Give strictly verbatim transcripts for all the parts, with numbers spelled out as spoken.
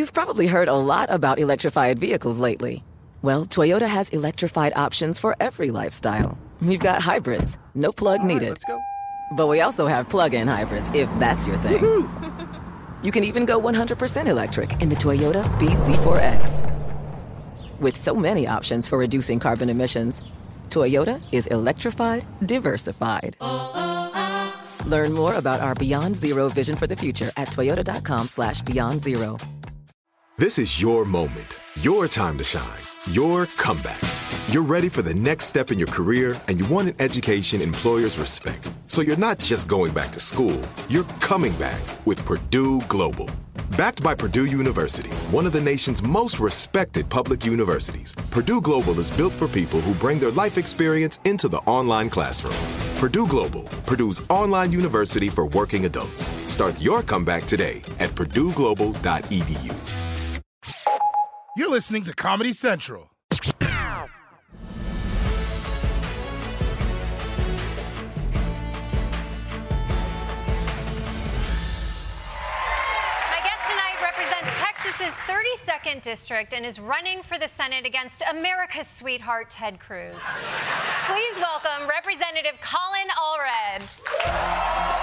You've probably heard a lot about electrified vehicles lately. Well, Toyota has electrified options for every lifestyle. We've got hybrids, no plug All right, needed. let's go. But we also have plug-in hybrids, if that's your thing. You can even go one hundred percent electric in the Toyota B Z four X. With so many options for reducing carbon emissions, Toyota is electrified, diversified. Learn more about our Beyond Zero vision for the future at toyota.com slash beyond zero. This is your moment, your time to shine, your comeback. You're ready for the next step in your career, and you want an education employers respect. So you're not just going back to school, you're coming back with Purdue Global. Backed by Purdue University, one of the nation's most respected public universities, Purdue Global is built for people who bring their life experience into the online classroom. Purdue Global, Purdue's online university for working adults. Start your comeback today at purdue global dot e d u. You're listening to Comedy Central. Texas's thirty-second district and is running for the Senate against America's sweetheart, Ted Cruz. Please welcome Representative Colin Allred.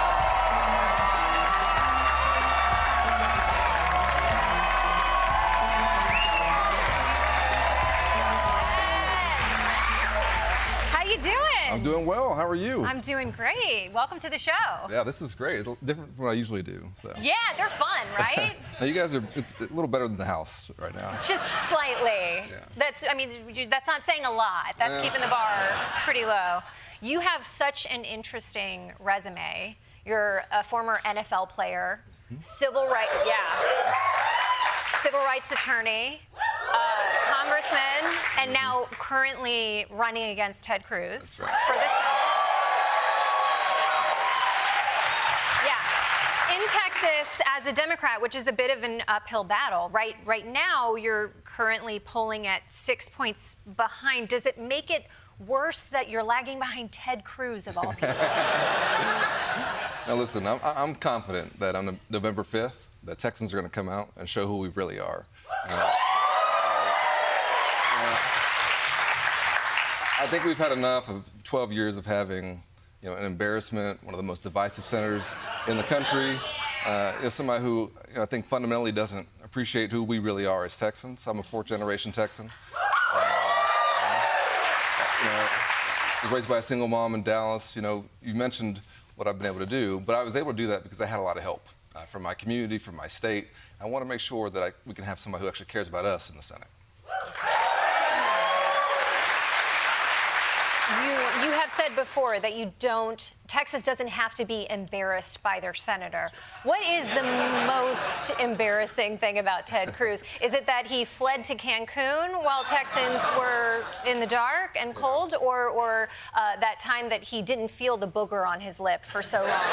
How you doing? I'm doing well. How are you? I'm doing great. Welcome to the show. Yeah, this is great. It's different from what I usually do. So. Yeah, they're fun, right? Now you guys are it's a little better than the house right now. Just slightly. Yeah. That's, I mean, that's not saying a lot. That's Yeah. keeping the bar pretty low. You have such an interesting resume. You're a former N F L player, mm-hmm. civil rights, yeah, civil rights attorney, uh, congressman, and mm-hmm. now currently running against Ted Cruz right. for the Senate. In Texas, as a Democrat, which is a bit of an uphill battle, right? Right now, you're currently polling at six points behind. Does it make it worse that you're lagging behind Ted Cruz, of all people? Now, listen, I'm, I'm confident that on November fifth, the Texans are going to come out and show who we really are. Uh, uh, I think we've had enough of twelve years of having you know, an embarrassment, one of the most divisive senators in the country. Uh, you know, somebody who you know, I think fundamentally doesn't appreciate who we really are as Texans. I'm a fourth-generation Texan. Uh, you know, I was raised by a single mom in Dallas. You know, you mentioned what I've been able to do, but I was able to do that because I had a lot of help uh, from my community, from my state. I want to make sure that I, we can have somebody who actually cares about us in the Senate. You, you have said before that you don't, Texas doesn't have to be embarrassed by their senator. What is the most embarrassing thing about Ted Cruz? Is it that he fled to Cancun while Texans were in the dark and cold, or, or uh, that time that he didn't feel the booger on his lip for so long?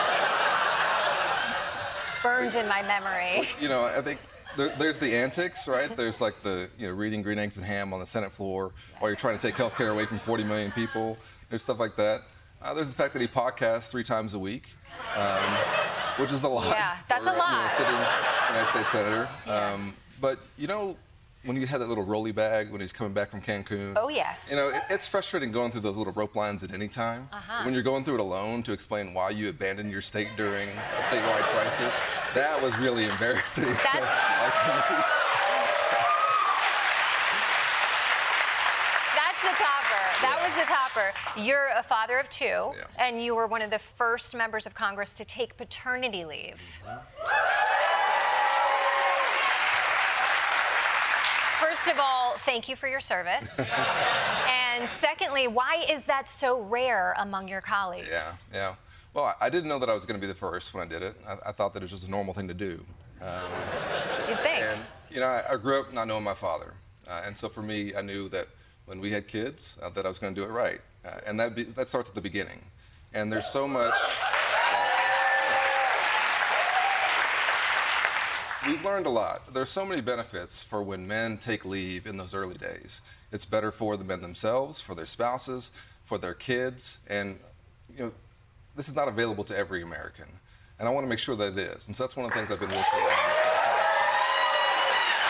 Burned in my memory. You know, I think There, there's the antics, right? There's like the, you know, reading Green Eggs and Ham on the Senate floor while you're trying to take health care away from forty million people. There's stuff like that. Uh, there's the fact that he podcasts three times a week, um, which is a lot. Yeah, that's for, a lot. You know, sitting United States Senator. Yeah. Um, but, you know, when you had that little rolly bag when he's coming back from Cancun. Oh, yes. You know, it, it's frustrating going through those little rope lines at any time. Uh-huh. When you're going through it alone to explain why you abandoned your state during a statewide crisis, that was really embarrassing. That's... So, That's the topper. That yeah. was the topper. You're a father of two, yeah. and you were one of the first members of Congress to take paternity leave. First of all, thank you for your service. And secondly, why is that so rare among your colleagues? Yeah, yeah. Well, I didn't know that I was going to be the first when I did it. I, I thought that it was just a normal thing to do. Um, You'd think. And, you know, I, I grew up not knowing my father. Uh, and so for me, I knew that when we had kids, uh, that I was going to do it right. Uh, and that, be, that starts at the beginning. And there's so much... We've learned a lot. There's so many benefits for when men take leave in those early days. It's better for the men themselves, for their spouses, for their kids, and you know, this is not available to every American. And I want to make sure that it is. And so that's one of the things I've been working on.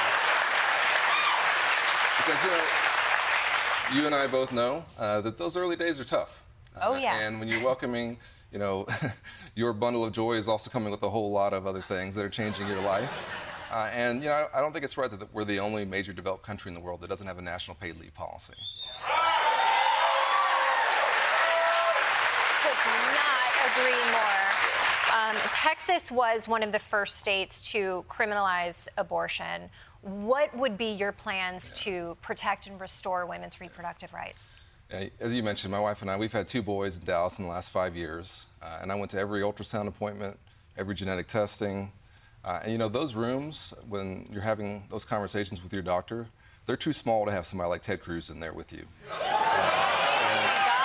Because, you know, you and I both know uh, that those early days are tough. Oh, yeah. Uh, and when you're welcoming, you know, your bundle of joy is also coming with a whole lot of other things that are changing your life. Uh, and, you know, I don't think it's right that we're the only major developed country in the world that doesn't have a national paid leave policy. Could not agree more. Um, Texas was one of the first states to criminalize abortion. What would be your plans yeah. to protect and restore women's reproductive rights? As you mentioned, my wife and I, we've had two boys in Dallas in the last five years. Uh, and I went to every ultrasound appointment, every genetic testing. Uh, and, you know, those rooms, when you're having those conversations with your doctor, they're too small to have somebody like Ted Cruz in there with you. Uh, and,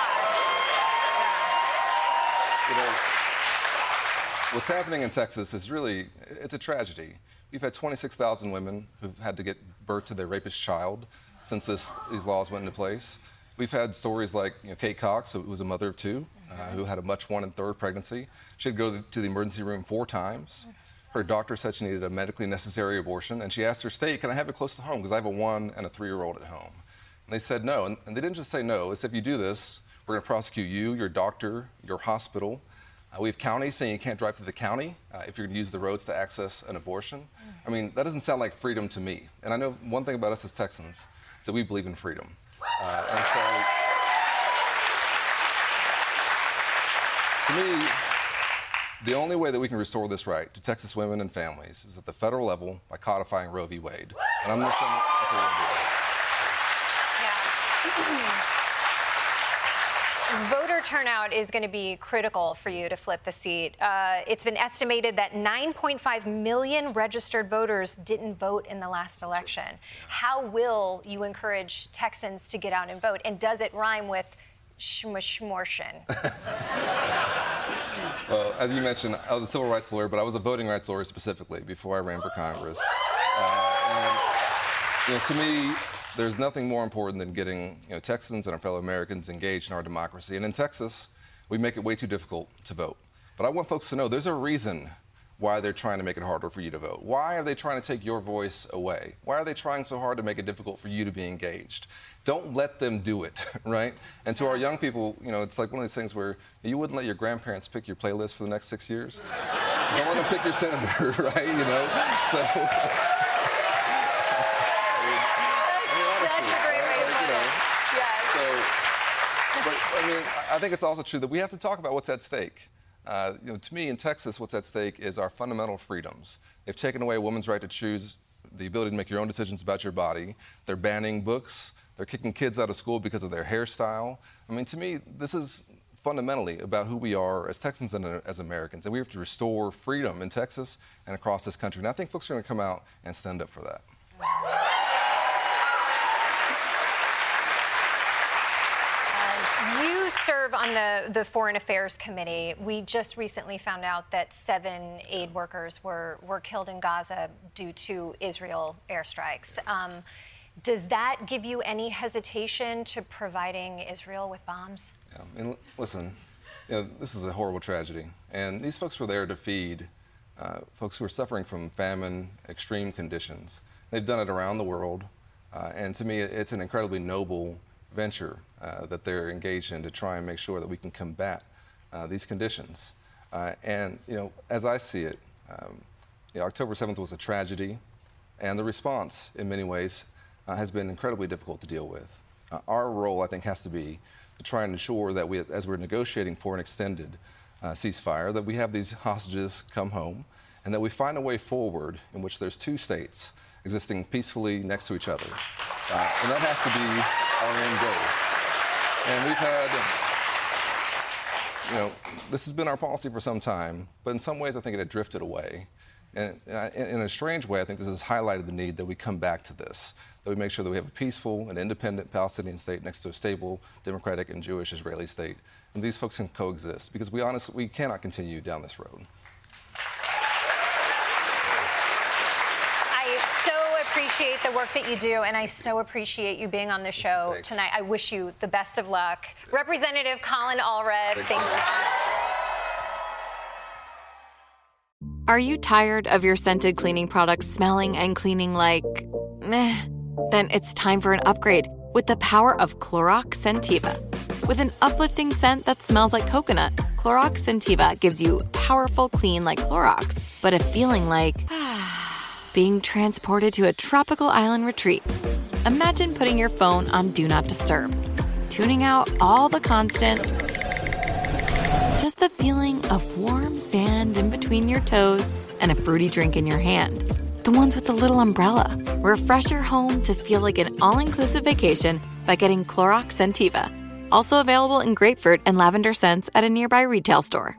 you know, what's happening in Texas is really, it's a tragedy. We've had twenty-six thousand women who've had to get birth to their rapist child since this, these laws went into place. We've had stories like, you know, Kate Cox, who was a mother of two, uh, who had a much one and third pregnancy. She had to go to the emergency room four times. Her doctor said she needed a medically necessary abortion, and she asked her state, can I have it close to home, because I have a one and a three-year-old at home. And they said no, and, and they didn't just say no. They said, if you do this, we're going to prosecute you, your doctor, your hospital. Uh, we have counties saying you can't drive through the county uh, if you're going to use the roads to access an abortion. I mean, that doesn't sound like freedom to me. And I know one thing about us as Texans is that we believe in freedom. Uh, and so, to me, the only way that we can restore this right to Texas women and families is at the federal level by codifying Roe v. Wade. And I'm going to that's what we're going to do. Yeah. Voter turnout is going to be critical for you to flip the seat. Uh, it's been estimated that nine point five million registered voters didn't vote in the last election. How will you encourage Texans to get out and vote? And does it rhyme with shmashmorshin? Well, as you mentioned, I was a civil rights lawyer, but I was a voting rights lawyer specifically before I ran for Congress. Uh, and, you know, to me, there's nothing more important than getting, you know, Texans and our fellow Americans engaged in our democracy. And in Texas, we make it way too difficult to vote. But I want folks to know there's a reason why they're trying to make it harder for you to vote. Why are they trying to take your voice away? Why are they trying so hard to make it difficult for you to be engaged? Don't let them do it, right? And to our young people, you know, it's like one of these things where you wouldn't let your grandparents pick your playlist for the next six years. Don't let them pick your senator, right? You know, so. But, I mean, I think it's also true that we have to talk about what's at stake. Uh, you know, to me, in Texas, what's at stake is our fundamental freedoms. They've taken away a woman's right to choose the ability to make your own decisions about your body. They're banning books. They're kicking kids out of school because of their hairstyle. I mean, to me, this is fundamentally about who we are as Texans and as Americans. And we have to restore freedom in Texas and across this country. And I think folks are going to come out and stand up for that. You serve on the, the Foreign Affairs Committee. We just recently found out that seven aid workers were, were killed in Gaza due to Israel airstrikes. Um, does that give you any hesitation to providing Israel with bombs? Yeah, I mean, listen, you know, this is a horrible tragedy. And these folks were there to feed uh, folks who are suffering from famine, extreme conditions. They've done it around the world. Uh, and to me, it's an incredibly noble venture uh, that they're engaged in to try and make sure that we can combat uh, these conditions. Uh, and, you know, as I see it, um, you know, October seventh was a tragedy, and the response, in many ways, uh, has been incredibly difficult to deal with. Uh, our role, I think, has to be to try and ensure that we, as we're negotiating for an extended uh, ceasefire, that we have these hostages come home, and that we find a way forward in which there's two states existing peacefully next to each other. Uh, and that has to be our end goal. And we've had, you know, this has been our policy for some time, but in some ways I think it had drifted away. And in a strange way, I think this has highlighted the need that we come back to this, that we make sure that we have a peaceful and independent Palestinian state next to a stable, democratic, and Jewish Israeli state. And these folks can coexist, because we honestly, we cannot continue down this road. Appreciate the work that you do, and I so appreciate you being on the show Thanks. tonight. I wish you the best of luck. Yeah. Representative Colin Allred, Thanks. thank you. Are you tired of your scented cleaning products smelling and cleaning like meh? Then it's time for an upgrade with the power of Clorox Scentiva. With an uplifting scent that smells like coconut, Clorox Scentiva gives you powerful clean like Clorox, but a feeling like being transported to a tropical island retreat. Imagine putting your phone on Do Not Disturb, tuning out all the constant, just the feeling of warm sand in between your toes and a fruity drink in your hand. The ones with the little umbrella. Refresh your home to feel like an all-inclusive vacation by getting Clorox Scentiva. Also available in grapefruit and lavender scents at a nearby retail store.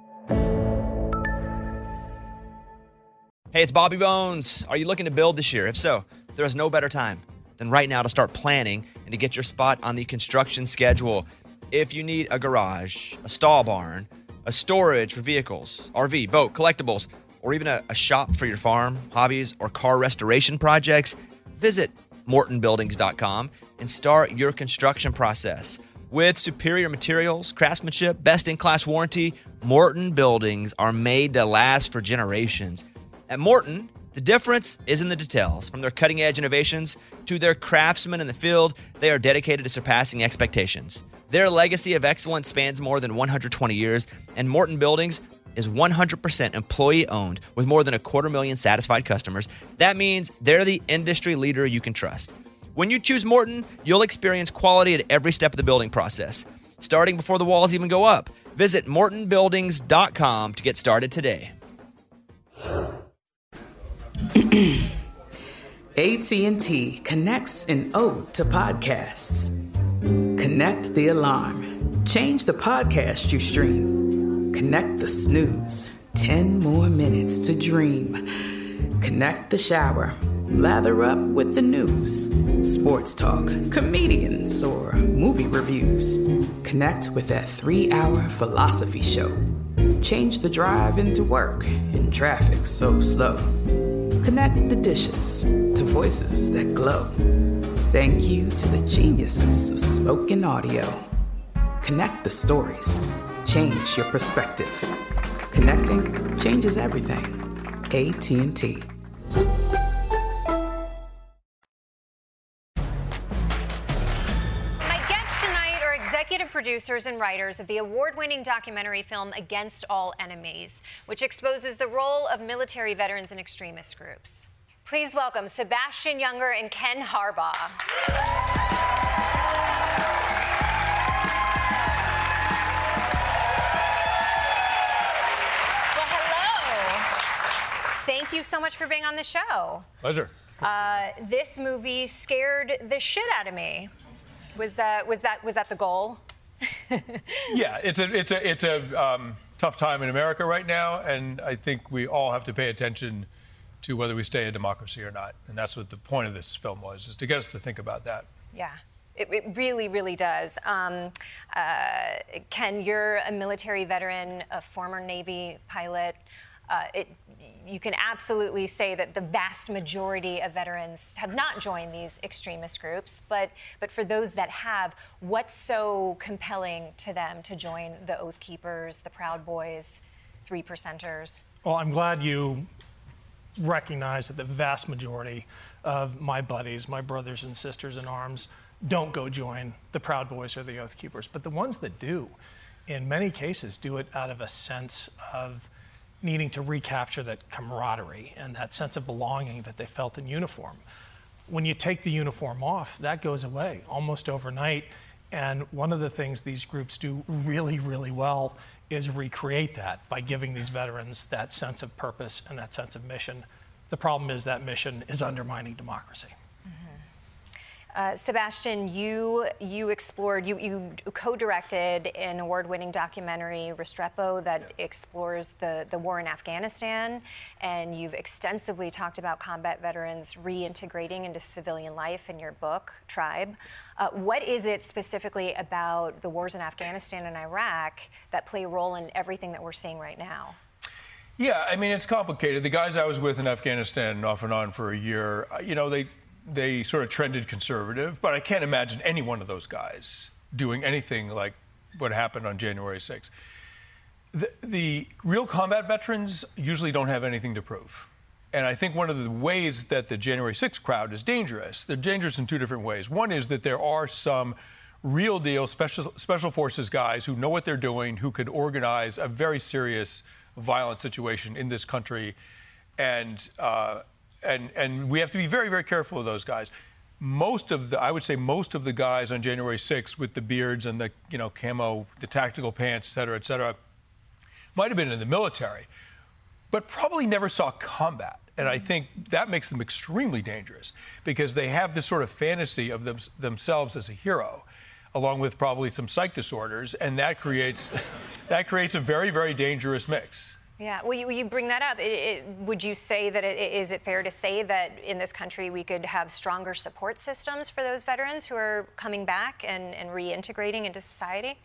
Hey, it's Bobby Bones. Are you looking to build this year? If so, there is no better time than right now to start planning and to get your spot on the construction schedule. If you need a garage, a stall barn, a storage for vehicles, R V, boat, collectibles, or even a, a shop for your farm, hobbies, or car restoration projects, visit Morton Buildings dot com and start your construction process. With superior materials, craftsmanship, best-in-class warranty, Morton Buildings are made to last for generations. At Morton, the difference is in the details. From their cutting-edge innovations to their craftsmen in the field, they are dedicated to surpassing expectations. Their legacy of excellence spans more than one hundred twenty years, and Morton Buildings is one hundred percent employee-owned with more than a quarter million satisfied customers. That means they're the industry leader you can trust. When you choose Morton, you'll experience quality at every step of the building process, starting before the walls even go up. Visit Morton Buildings dot com to get started today. A T and T connects an ode to podcasts. Connect the alarm. Change the podcast you stream. Connect the snooze. Ten more minutes to dream. Connect the shower. Lather up with the news. Sports talk, comedians, or movie reviews. Connect with that three-hour philosophy show. Change the drive into work in traffic so slow. Connect the dishes to voices that glow. Thank you to the geniuses of spoken audio. Connect the stories. Change your perspective. Connecting changes everything. A T and T. Producers and writers of the award-winning documentary film Against All Enemies, which exposes the role of military veterans and extremist groups. Please welcome Sebastian Junger and Ken Harbaugh. Well, hello. Thank you so much for being on the show. Pleasure. Uh, this movie scared the shit out of me. Was that was that was that the goal? Yeah, it's a it's a it's a um, tough time in America right now, and I think we all have to pay attention to whether we stay a democracy or not. And that's what the point of this film was, is to get us to think about that. Yeah, it, it really, really does. Um, uh, Ken, you're a military veteran, a former Navy pilot. Uh, it, you can absolutely say that the vast majority of veterans have not joined these extremist groups, but but for those that have, what's so compelling to them to join the Oath Keepers, the Proud Boys, Three Percenters? Well, I'm glad you recognize that the vast majority of my buddies, my brothers and sisters in arms, don't go join the Proud Boys or the Oath Keepers. But the ones that do, in many cases, do it out of a sense of needing to recapture that camaraderie and that sense of belonging that they felt in uniform. When you take the uniform off, that goes away almost overnight. And one of the things these groups do really, really well is recreate that by giving these veterans that sense of purpose and that sense of mission. The problem is that mission is undermining democracy. Uh, Sebastian, you you explored, you, you co-directed an award-winning documentary, Restrepo, that explores the, the war in Afghanistan, and you've extensively talked about combat veterans reintegrating into civilian life in your book, Tribe. Uh, what is it specifically about the wars in Afghanistan and Iraq that play a role in everything that we're seeing right now? Yeah, I mean, it's complicated. The guys I was with in Afghanistan off and on for a year, you know, they they sort of trended conservative, but I can't imagine any one of those guys doing anything like what happened on January sixth. The, the real combat veterans usually don't have anything to prove. And I think one of the ways that the January sixth crowd is dangerous, they're dangerous in two different ways. One is that there are some real deal special special forces guys who know what they're doing, who could organize a very serious violent situation in this country. And, uh, and, and we have to be very, very careful of those guys. Most of the, I would say most of the guys on January sixth with the beards and the, you know, camo, the tactical pants, et cetera, et cetera, might have been in the military, but probably never saw combat. And I think that makes them extremely dangerous because they have this sort of fantasy of them, themselves as a hero, along with probably some psych disorders, and that creates, that creates a very, very dangerous mix. Yeah, well, you, you bring that up. It, it, would you say that it, is it fair to say that in this country we could have stronger support systems for those veterans who are coming back and, and reintegrating into society?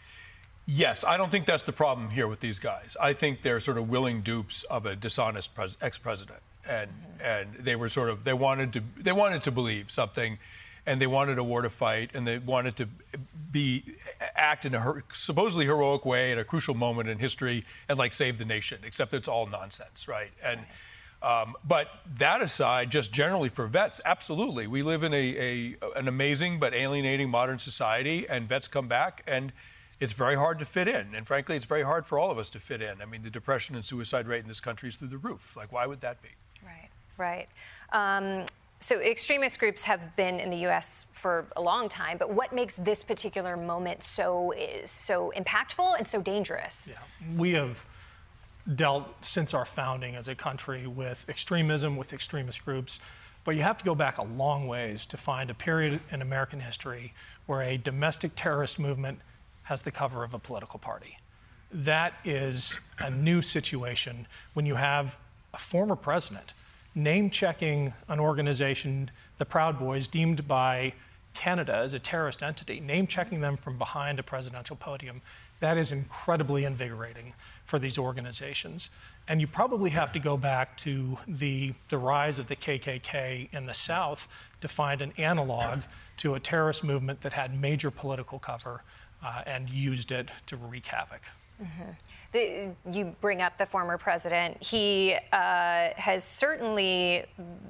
Yes, I don't think that's the problem here with these guys. I think they're sort of willing dupes of a dishonest pres- ex-president, and mm-hmm. and they were sort of they wanted to they wanted to believe something, and they wanted a war to fight, and they wanted to be act in a her- supposedly heroic way at a crucial moment in history and like save the nation. Except it's all nonsense, right? And um, but that aside, just generally for vets, absolutely, we live in a, a an amazing but alienating modern society, and vets come back and it's very hard to fit in. And frankly, it's very hard for all of us to fit in. I mean, the depression and suicide rate in this country is through the roof. Like, why would that be? Right, right. Um, so extremist groups have been in the U S for a long time, but what makes this particular moment so, so impactful and so dangerous? Yeah. We have dealt since our founding as a country with extremism, with extremist groups, but you have to go back a long ways to find a period in American history where a domestic terrorist movement has the cover of a political party. That is a new situation when you have a former president name-checking an organization, the Proud Boys, deemed by Canada as a terrorist entity, name-checking them from behind a presidential podium. That is incredibly invigorating for these organizations. And you probably have to go back to the, the rise of the K K K in the South to find an analog to a terrorist movement that had major political cover Uh, and used it to wreak havoc. Mm-hmm. The, you bring up the former president. He uh, has certainly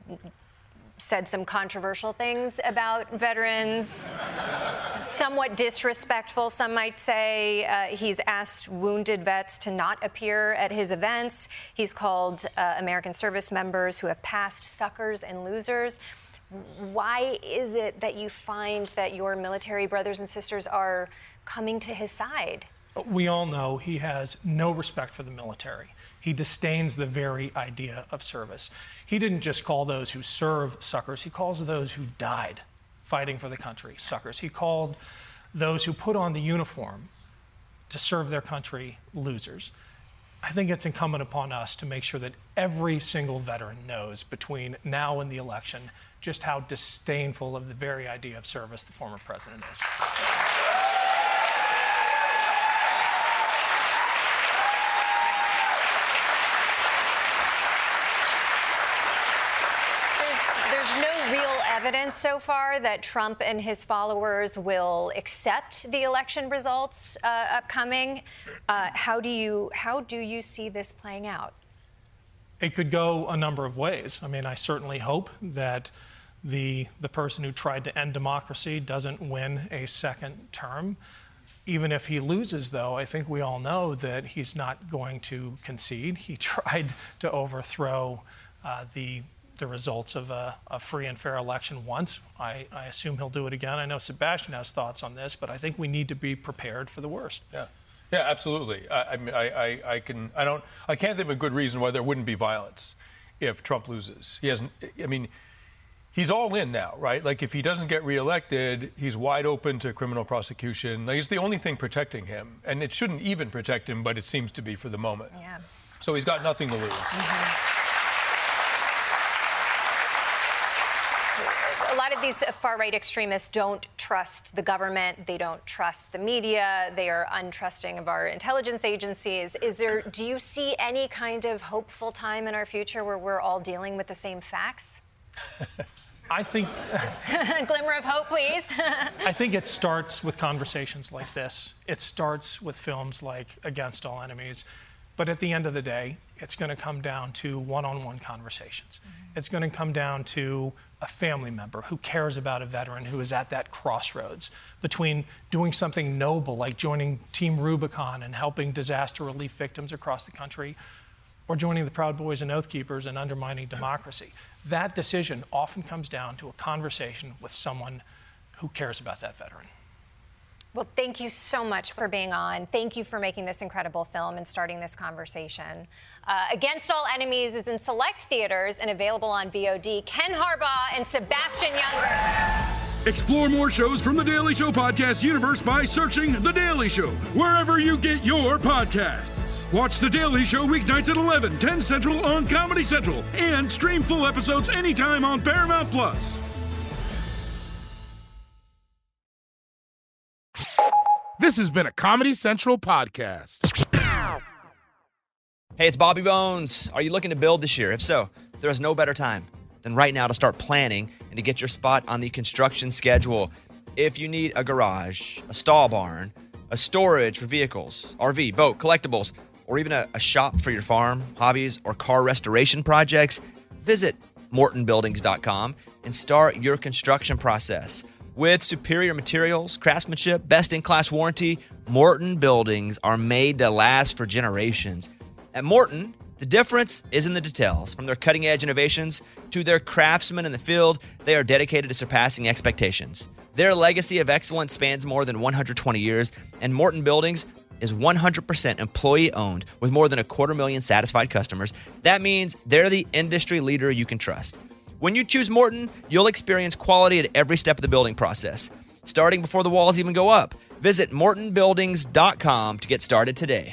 said some controversial things about veterans, somewhat disrespectful, some might say. Uh, he's asked wounded vets to not appear at his events. He's called uh, American service members who have passed suckers and losers. Why is it that you find that your military brothers and sisters are coming to his side? We all know he has no respect for the military. He disdains the very idea of service. He didn't just call those who serve suckers, he calls those who died fighting for the country suckers. He called those who put on the uniform to serve their country losers. I think it's incumbent upon us to make sure that every single veteran knows between now and the election just how disdainful of the very idea of service the former president is. Evidence so far that Trump and his followers will accept the election results uh, upcoming. Uh, how do you how do you see this playing out? It could go a number of ways. I mean, I certainly hope that the the person who tried to end democracy doesn't win a second term. Even if he loses, though, I think we all know that he's not going to concede. He tried to overthrow uh, the the results of a, a free and fair election once. I, I assume he'll do it again. I know Sebastian has thoughts on this, but I think we need to be prepared for the worst. Yeah, yeah, absolutely. I, I mean, I, I, I can, I don't, I can't think of a good reason why there wouldn't be violence if Trump loses. He hasn't. I mean, he's all in now, right? Like, if he doesn't get reelected, he's wide open to criminal prosecution. Like, it's the only thing protecting him, and it shouldn't even protect him, but it seems to be for the moment. Yeah. So he's got nothing to lose. Mm-hmm. A lot of these far-right extremists don't trust the government. They don't trust the media. They are untrusting of our intelligence agencies. Is there, do you see any kind of hopeful time in our future where we're all dealing with the same facts? I think... Glimmer of hope, please. I think it starts with conversations like this. It starts with films like Against All Enemies. But at the end of the day, it's going to come down to one-on-one conversations. Mm-hmm. It's going to come down to a family member who cares about a veteran who is at that crossroads between doing something noble like joining Team Rubicon and helping disaster relief victims across the country, or joining the Proud Boys and Oath Keepers and undermining democracy. That decision often comes down to a conversation with someone who cares about that veteran. Well, thank you so much for being on. Thank you for making this incredible film and starting this conversation. Uh, Against All Enemies is in select theaters and available on V O D. Ken Harbaugh and Sebastian Younger. Explore more shows from The Daily Show podcast universe by searching The Daily Show wherever you get your podcasts. Watch The Daily Show weeknights at eleven, ten Central on Comedy Central, and stream full episodes anytime on Paramount Plus. This has been a Comedy Central podcast. Hey, it's Bobby Bones. Are you looking to build this year? If so, there is no better time than right now to start planning and to get your spot on the construction schedule. If you need a garage, a stall barn, a storage for vehicles, R V, boat, collectibles, or even a, a shop for your farm, hobbies, or car restoration projects, visit Morton Buildings dot com and start your construction process. With superior materials, craftsmanship, best-in-class warranty, Morton Buildings are made to last for generations. At Morton, the difference is in the details. From their cutting-edge innovations to their craftsmen in the field, they are dedicated to surpassing expectations. Their legacy of excellence spans more than one hundred twenty years, and Morton Buildings is one hundred percent employee-owned with more than a quarter million satisfied customers. That means they're the industry leader you can trust. When you choose Morton, you'll experience quality at every step of the building process, starting before the walls even go up. Visit Morton Buildings dot com to get started today.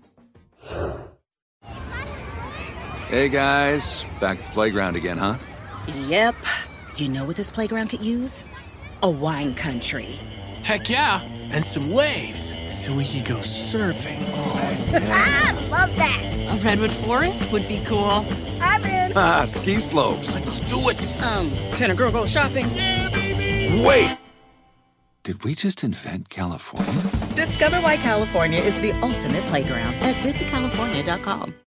Hey guys, back at the playground again, huh? Yep. You know what this playground could use? A wine country. Heck yeah, and some waves so we could go surfing. Oh, yeah. Love that. A redwood forest would be cool. I'm in. Ah, ski slopes. Let's do it. Um, can a girl go shopping? Yeah, baby. Wait. Did we just invent California? Discover why California is the ultimate playground at visit california dot com.